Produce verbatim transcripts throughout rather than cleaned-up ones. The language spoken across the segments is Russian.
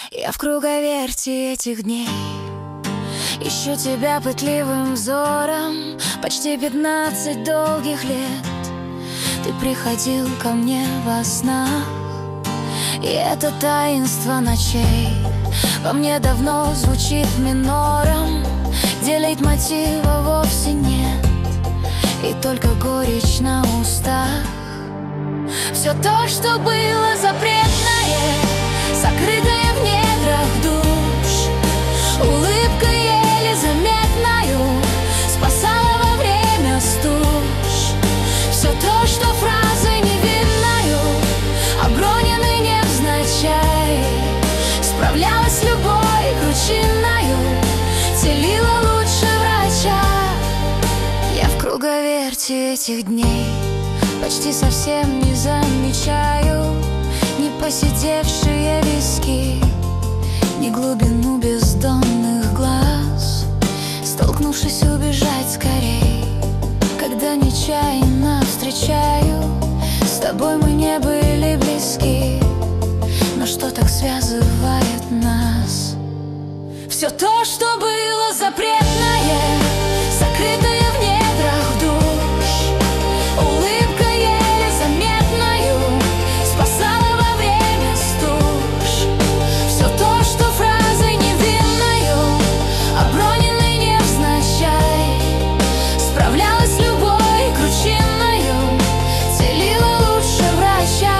Я в круговерти этих дней ищу тебя пытливым взором. Почти пятнадцать долгих лет ты приходил ко мне во снах, и это таинство ночей во мне давно звучит минором, где лейтмотива вовсе нет, и только горечь на устах. Все то, что было запретное, сокрытое в недрах душ, улыбка еле заметною спасала во время стуж. Все то, что фразой невинною, оброненной невзначай, справлялась любой кручиною, целила лучше врача. Я в круговерти этих дней почти совсем не замечаю ни поседевшие виски, ни глубину бездонных глаз. Столкнувшись, убежать скорей, когда нечаянно встречаю. С тобой мы не были близки, но что так связывает нас? Все то, что было запретное, сокрытое в недрах душ, улыбка еле заметною спасала во время стуж. Все то, что фразой невинною, оброненной невзначай, справлялась любой кручиною, целила лучше врача.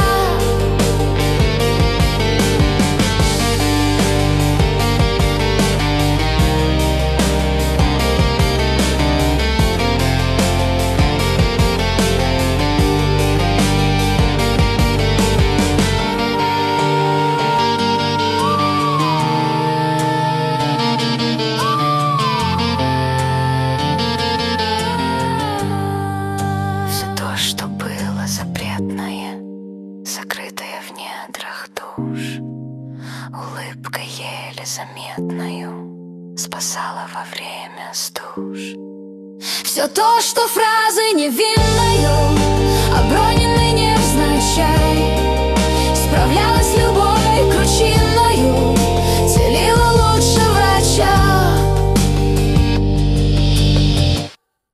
Что было запретное, сокрытое в недрах душ, улыбка еле заметною спасала во время стуж. Все то, что фразой невинною, оброненной невзначай,